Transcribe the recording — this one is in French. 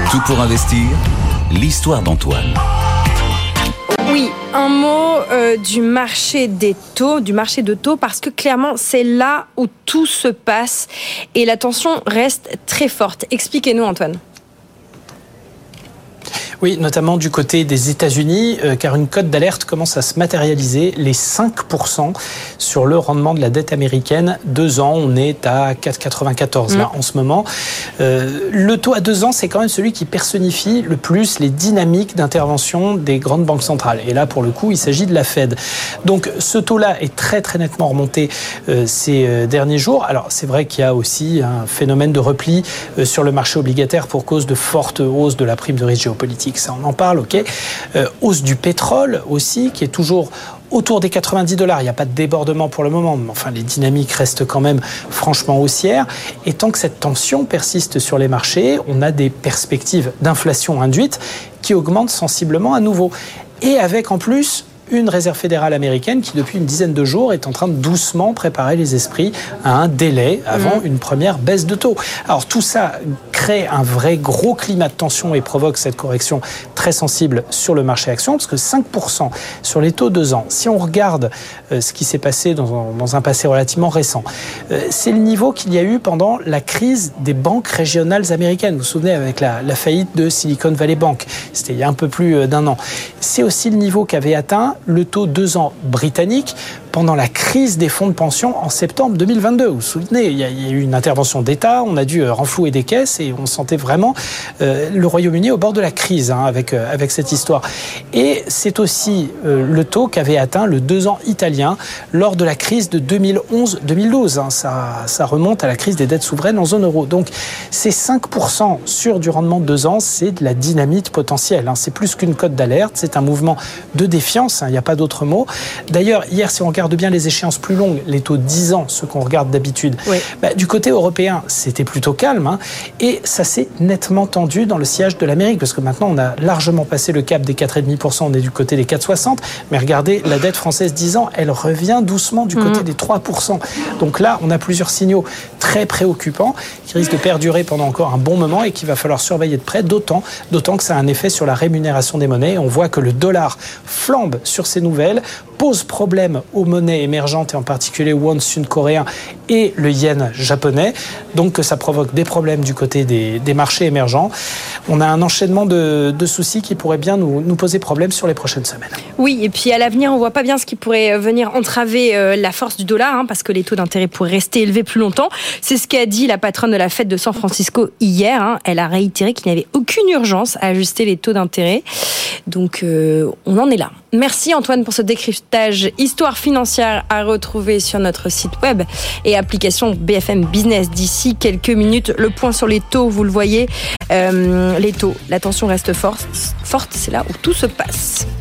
Tout pour investir, l'histoire d'Antoine. Oui, un mot du marché des taux, du marché de taux, parce que clairement, c'est là où tout se passe et la tension reste très forte. Expliquez-nous, Antoine. Oui, notamment du côté des États-Unis, car une cote d'alerte commence à se matérialiser, les 5% sur le rendement de la dette américaine. 2 ans, on est à 4,94 là en ce moment. Le taux à 2 ans, c'est quand même celui qui personnifie le plus les dynamiques d'intervention des grandes banques centrales. Et là, pour le coup, il s'agit de la Fed. Donc, ce taux-là est très, très nettement remonté ces derniers jours. Alors, c'est vrai qu'il y a aussi un phénomène de repli sur le marché obligataire pour cause de fortes hausses de la prime de risque géopolitique. Ça, on en parle, ok. Hausse du pétrole aussi, qui est toujours autour des $90. Il n'y a pas de débordement pour le moment, mais enfin, les dynamiques restent quand même franchement haussières. Et tant que cette tension persiste sur les marchés, on a des perspectives d'inflation induite qui augmentent sensiblement à nouveau. Et avec en plus une réserve fédérale américaine qui, depuis une dizaine de jours, est en train de doucement préparer les esprits à un délai avant une première baisse de taux. Alors tout ça crée un vrai gros climat de tension et provoque cette correction très sensible sur le marché action, parce que 5% sur les taux 2 ans, si on regarde ce qui s'est passé dans un passé relativement récent, c'est le niveau qu'il y a eu pendant la crise des banques régionales américaines. Vous vous souvenez, avec la faillite de Silicon Valley Bank, c'était il y a un peu plus d'1 an. C'est aussi le niveau qu'avait atteint le taux 2 ans britannique pendant la crise des fonds de pension en septembre 2022. Vous vous souvenez, il y a eu une intervention d'État, on a dû renflouer des caisses et on sentait vraiment le Royaume-Uni au bord de la crise avec cette histoire. Et c'est aussi le taux qu'avait atteint le 2 ans italien lors de la crise de 2011-2012. Ça remonte à la crise des dettes souveraines en zone euro. Donc ces 5% sur du rendement de 2 ans, c'est de la dynamite potentielle. C'est plus qu'une cote d'alerte, c'est un mouvement de défiance, il n'y a pas d'autre mot. D'ailleurs, hier, si on regarde bien les échéances plus longues, les taux 10 ans, ceux qu'on regarde d'habitude, du côté européen, c'était plutôt calme, et ça s'est nettement tendu dans le sillage de l'Amérique, parce que maintenant, on a largement passé le cap des 4,5%, on est du côté des 4,60, mais regardez, la dette française 10 ans, elle revient doucement du côté des 3%. Donc là, on a plusieurs signaux très préoccupants qui risquent de perdurer pendant encore un bon moment et qu'il va falloir surveiller de près, d'autant que ça a un effet sur la rémunération des monnaies. On voit que le dollar flambe sur ces nouvelles, pose problème aux monnaies émergentes et en particulier au won sud-coréen et le yen japonais, donc que ça provoque des problèmes du côté des marchés émergents. On a un enchaînement de soucis qui pourraient bien nous poser problème sur les prochaines semaines. Oui, et puis à l'avenir, on voit pas bien ce qui pourrait venir entraver la force du dollar, parce que les taux d'intérêt pourraient rester élevés plus longtemps. C'est ce qu'a dit la patronne de la Fed de San Francisco hier. Elle a réitéré qu'il n'y avait aucune urgence à ajuster les taux d'intérêt. Donc on en est là. Merci Antoine pour ce décryptage histoire financière à retrouver sur notre site web et application BFM Business. D'ici quelques minutes, le point sur les taux, vous le voyez, les taux, la tension reste forte, c'est là où tout se passe.